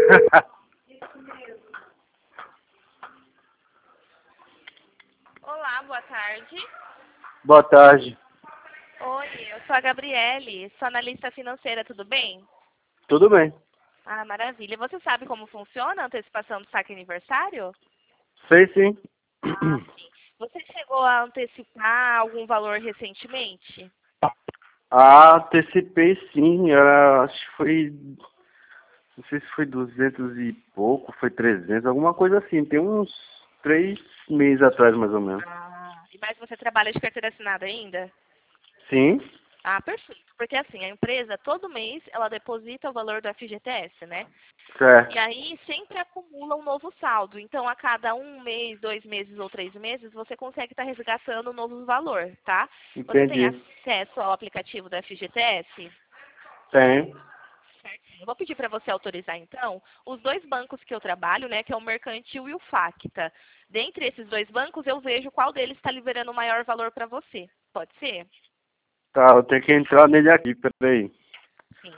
Olá, boa tarde. Boa tarde. Oi, eu sou a Gabriele, sou analista financeira, tudo bem? Tudo bem? Ah, maravilha. Você sabe como funciona a antecipação do saque aniversário? Sei sim. Ah, sim. Você chegou a antecipar algum valor recentemente? Ah, antecipei sim. Acho que foi. Não sei se foi 200 e pouco, foi 300, alguma coisa assim. Tem uns 3 meses atrás, mais ou menos. Mas você trabalha de carteira assinada ainda? Sim? Ah, perfeito. Porque assim, a empresa, todo mês, ela deposita o valor do FGTS, né? E Certo. aí sempre acumula um novo saldo. Então, a cada 1 mês, 2 meses ou 3 meses, você consegue estar resgatando um novo valor, tá? Você tem Entendi. acesso ao aplicativo do FGTS? Tem. Eu vou pedir para você autorizar, então, os dois bancos que eu trabalho, né, que é o Mercantil e o Facta. Dentre esses dois bancos, eu vejo qual deles está liberando o maior valor para você. Pode ser? Tá, eu tenho que entrar nele aqui, peraí. Sim.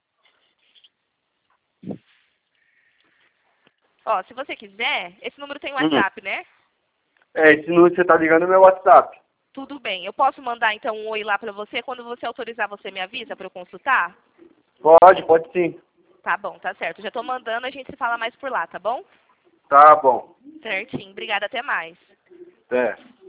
Ó, se você quiser, esse número tem Hum. WhatsApp, né? Esse número que você tá ligando é meu WhatsApp. Tudo bem. Eu posso mandar, então, um oi lá para você? Quando você autorizar, você me avisa para eu consultar? Pode sim. Tá bom, tá certo. Já estou mandando, a gente se fala mais por lá, tá bom? Tá bom. Certinho. Obrigada, até mais. Até.